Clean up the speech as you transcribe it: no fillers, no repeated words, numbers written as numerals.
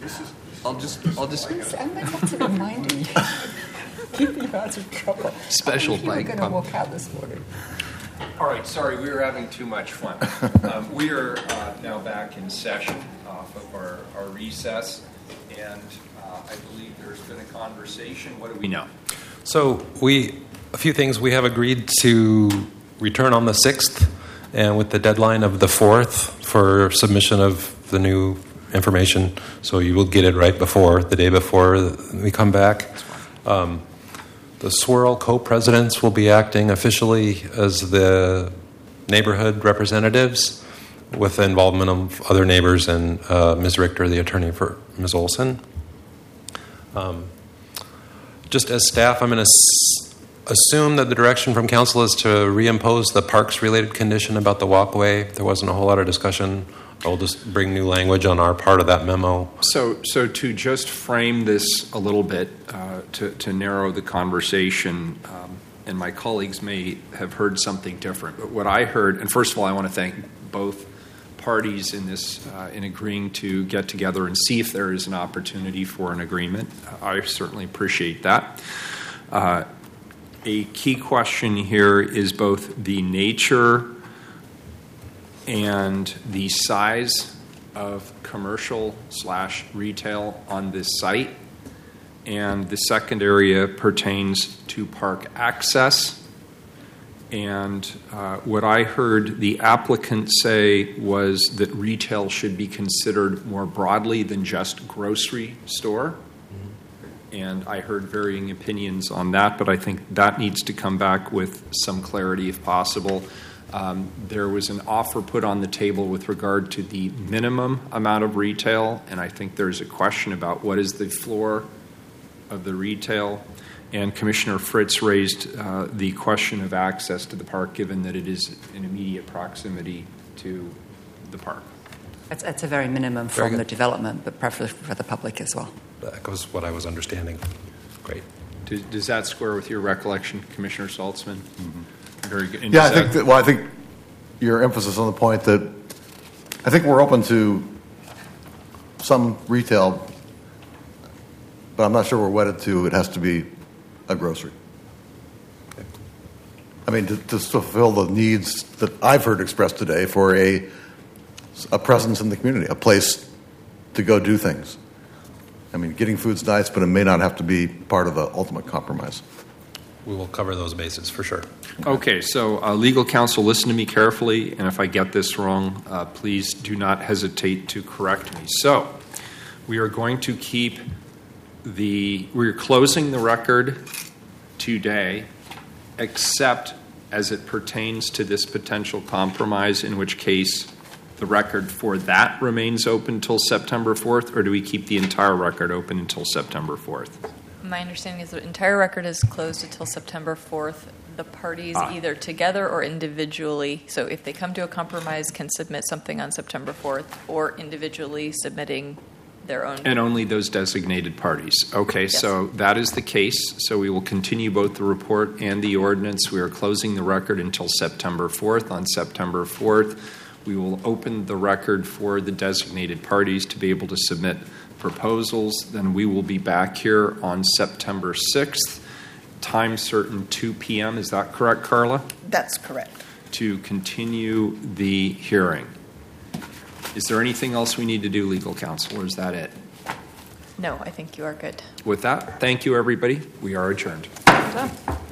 I'll just. I might have to remind you. Keep you out of trouble. Special bike. We're going to walk out this morning. All right, sorry, we were having too much fun. We are now back in session off of our recess, and I believe there's been a conversation. What do we know? So a few things. We have agreed to return on the 6th, and with the deadline of the 4th for submission of the new information, so you will get it right before, the day before we come back. The Swirl co-presidents will be acting officially as the neighborhood representatives with the involvement of other neighbors and Ms. Richter, the attorney for Ms. Olson. Just as staff, I'm going to assume that the direction from council is to reimpose the parks-related condition about the walkway. There wasn't a whole lot of discussion. I'll just bring new language on our part of that memo. So to just frame this a little bit, to narrow the conversation, and my colleagues may have heard something different, but what I heard, and first of all, I want to thank both parties in this, in agreeing to get together and see if there is an opportunity for an agreement. I certainly appreciate that. A key question here is both the nature and the size of commercial/retail on this site. And the second area pertains to park access. And what I heard the applicant say was that retail should be considered more broadly than just grocery store. And I heard varying opinions on that, but I think that needs to come back with some clarity if possible. There was an offer put on the table with regard to the minimum amount of retail, and I think there's a question about what is the floor of the retail. And Commissioner Fritz raised the question of access to the park, given that it is in immediate proximity to the park. It's a very minimum from the development, but preferably for the public as well. That was what I was understanding. Great. Does that square with your recollection, Commissioner Saltzman? Mm-hmm. Very good. And yeah, I think your emphasis on the point that I think we're open to some retail, but I'm not sure we're wedded to it has to be a grocery. Okay. I mean, to fulfill the needs that I've heard expressed today for a presence in the community, a place to go do things. I mean, getting food's nice, but it may not have to be part of the ultimate compromise. We will cover those bases for sure. Okay, so legal counsel, listen to me carefully, and if I get this wrong, please do not hesitate to correct me. So we are going to we're closing the record today, except as it pertains to this potential compromise, in which case the record for that remains open until September 4th, or do we keep the entire record open until September 4th? My understanding is the entire record is closed until September 4th. The parties, either together or individually, so if they come to a compromise, can submit something on September 4th, or individually submitting their own. And only those designated parties. Okay, yes. So that is the case. So we will continue both the report and the ordinance. We are closing the record until September 4th. On September 4th, we will open the record for the designated parties to be able to submit proposals. Then we will be back here on September 6th, time certain 2 p.m. Is that correct, Carla? That's correct. To continue the hearing. Is there anything else we need to do, legal counsel, or is that it? No, I think you are good. With that, thank you, everybody. We are adjourned. Well done.